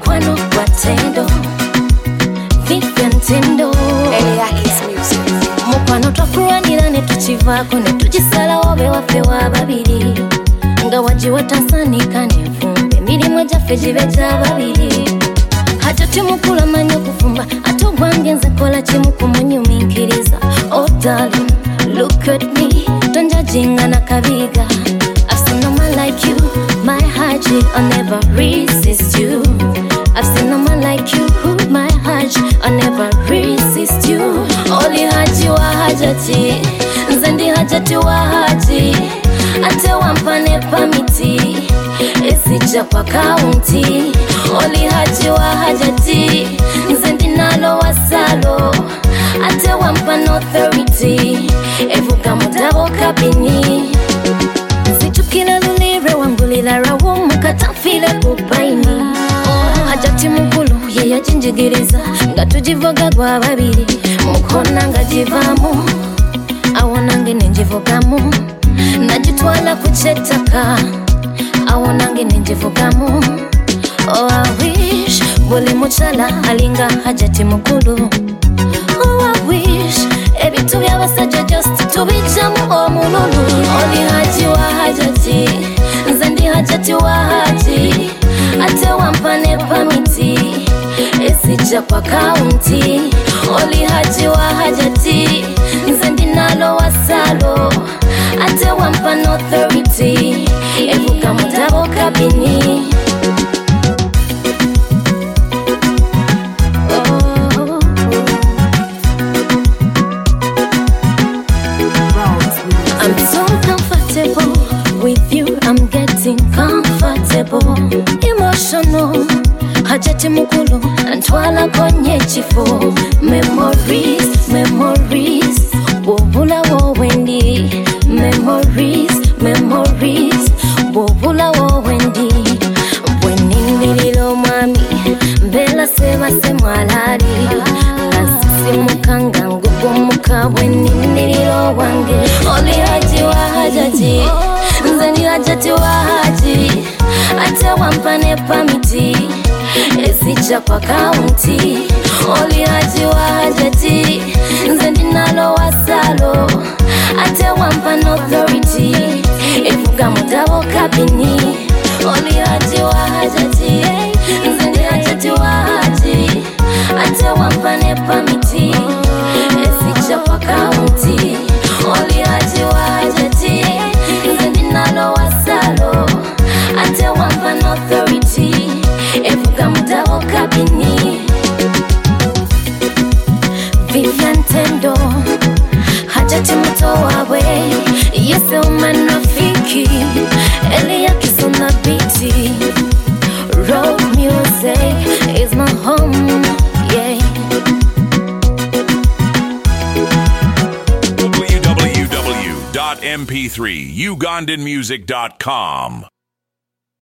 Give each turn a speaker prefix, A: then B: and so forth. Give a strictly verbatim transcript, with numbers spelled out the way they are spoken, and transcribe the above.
A: mukwano kwa tendo Vivian Tendo
B: Eliakis Music.
A: Mukwano twakuranira ne tukivako ne tugisala obe waffe wa babiri nga wajiwa tasanika n'enfumba emirimu egyaffe gibe gya babiri hajja timukula manyi okufumba ate ogwange nze kola kimu kumunyuminkiriza oh darling look at me tonjajinga nakabiga I've seen no man like you my heart I'll never resist you I've seen no man like you my heart I'll never resist you Oli haji wa hajati nze ndi hajati wa haji ate wampane pamiti esijja kwa kaunti Oli haji wa hajati nze ndi nalo wasalo ate wampane authority evuga mudabo kabini nzitukira lulire wangulira rawumu katafile kubaini hajati mukulu ye yajinjigiriza nga tujivoga gwa babiri mukona nga jivamu awonange nenjivogamu najitwala kuchetaka awonange nenjivogamu oh I wish buli muchala alinga hajati mukulu oh I wish ebitu byabasajja just tubijamu omululu oli haji wa hajati nze ndi hajati wa haji ate wampane pamiti esijja kwa kaunti oli haji wa hajati nze ndi nalo wasalo ate wampane authority evuga mudabo kabini I'm so comfortable with you, I'm getting comfortable Emotional, hajati mukulu Antwala konye chifo Memories, memories Bobula wo wendi Memories, memories Bobula wo wendi Bwenindililo mami Mbela sema semwalari Ngasisi mukanga ngugu muka Bwenindililo wange Oli haji wa hajati nze ndi hajati wa haji ate wampane pamiti esijja kwa kaunti oli haji wa hajati nze ndi nalo wasalo ate wampane authority evuga mudabo kabini oli haji wa hajati nze ndi hajati wa haji ate wampane pamiti esijja kwa kaunti oli haji wa hajati nze ndi nalo wasalo ate wampane authority evuga mudabo kabini Vivian Tendo hajati muto wawe yese uman rafiki Eliakis on the beat Road music is my home yeah
C: w w w dot m p three ugandan music dot com